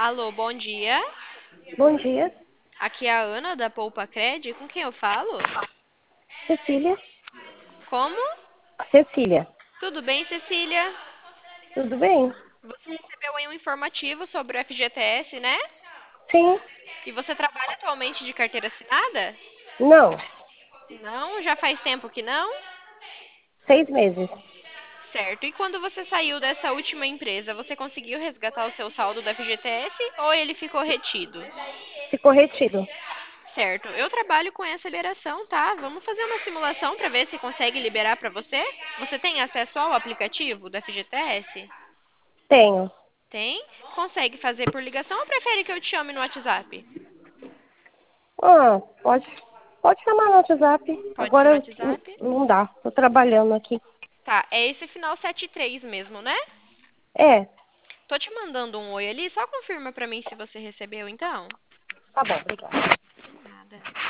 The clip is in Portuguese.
Alô, bom dia. Bom dia, Aqui é a Ana da Poupa Cred. Com quem eu falo? Cecília. Como? Cecília, Tudo bem, Cecília? tudo bem? Você recebeu aí um informativo sobre o FGTS, né? Sim, E você trabalha atualmente de carteira assinada? não, Não, já faz tempo que não? 6 meses. Certo. E quando você saiu dessa última empresa, você conseguiu resgatar o seu saldo do FGTS ou ele ficou retido? Ficou retido. Certo. Eu trabalho com essa liberação, tá? Vamos fazer uma simulação para ver se consegue liberar para você? Você tem acesso ao aplicativo do FGTS? Tenho. Tem? Consegue fazer por ligação ou prefere que eu te chame no WhatsApp? Pode chamar no WhatsApp. Pode ser no Agora WhatsApp? não dá, tô trabalhando aqui. Tá, é esse final 73 mesmo, né? É, Tô te mandando um oi ali, só confirma pra mim se você recebeu então. tá bom, obrigada. De nada.